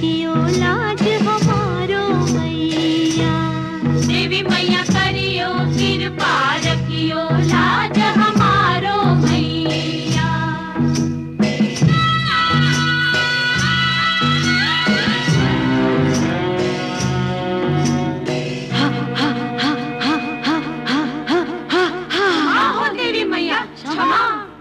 रखियो लाज हमारो मैया। देवी मैया करियो कृपा रखियो लाज हमारो मैया। आहो देवी मैया क्षमा।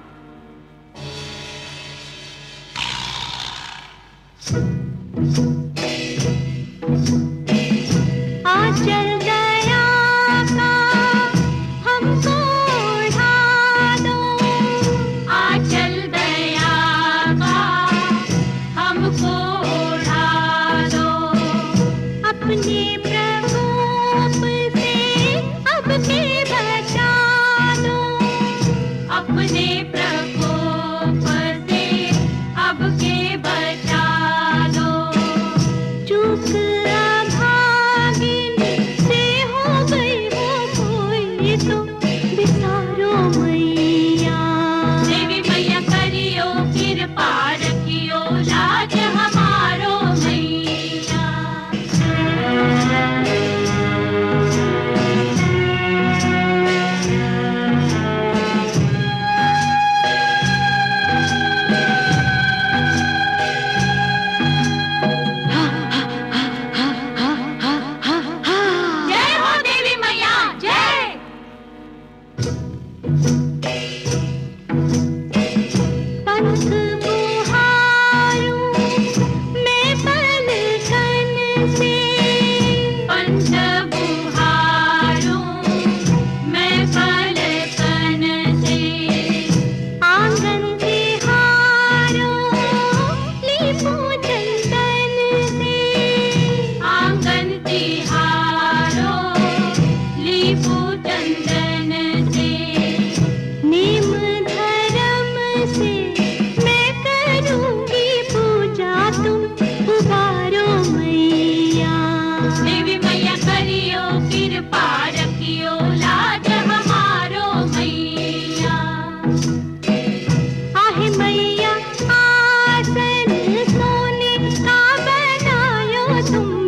आंचल दया का हमको ओढ़ा दो। आंचल दया का हमको ओढ़ा दो। अपने प्रकोप से अब के बचा दो। अपने प्रकोप से अब के बचा दो। चूक अभागिन से हो गई हो कोई तो बिसारो मैया। देवी मैया करियो कृपा रखियो लाज हमारो मैया। जय हो देवी मैया जय। पंख बुहारूं मैं पलकन से। पंथ बुहारूं मैं पलकन से। आंगन तिहारो लीपू चंदन से। आंगन तिहारो लीपू चंदन से। नेम धर्म से मैं करूंगी पूजा तुम उबारो मैया। देवी मैया करियो कृपा रखियो लाज हमारो मैया। आहे मैया आसन सोने का बनायो तुम